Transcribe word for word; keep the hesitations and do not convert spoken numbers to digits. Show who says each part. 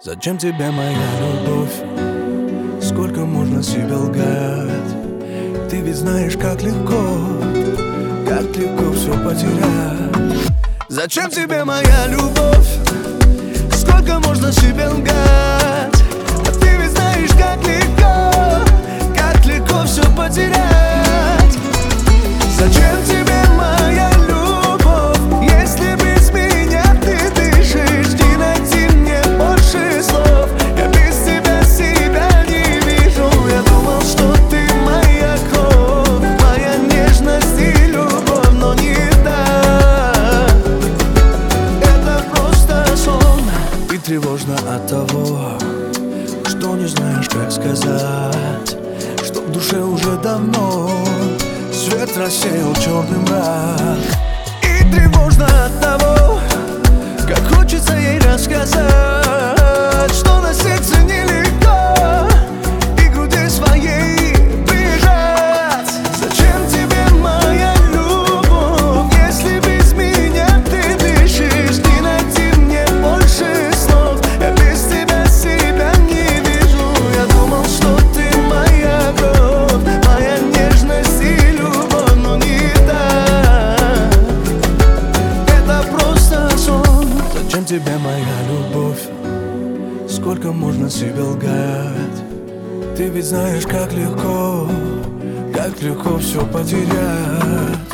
Speaker 1: Зачем тебе моя любовь? Сколько можно себе лгать? Ты ведь знаешь, как легко, как легко все потерять. Зачем тебе моя любовь? Сколько можно себе лгать? А ты ведь знаешь, как легко, как легко все потерять. Зачем тебе моя любовь, если без меня ты дышишь? Не найти мне больше слов, я без тебя себя не вижу. Я думал, что ты моя кровь, моя нежность и любовь, но не так. Это просто сон. И тревожно от того, что не знаешь, как сказать, что в душе уже давно свет рассеял черный мрак. И тревожно от того, как хочется ей рассказать, что на сердце нелегко и к груди своей прижать. Зачем тебе моя любовь, если без меня ты дышишь? Не найти мне больше слов, я без тебя себя не вижу. Я думал, что ты моя кровь, моя нежность и любовь, но не так. Это просто сон. Зачем тебе моя любовь? Сколько можно себе лгать? Ты ведь знаешь, как легко, как легко все потерять.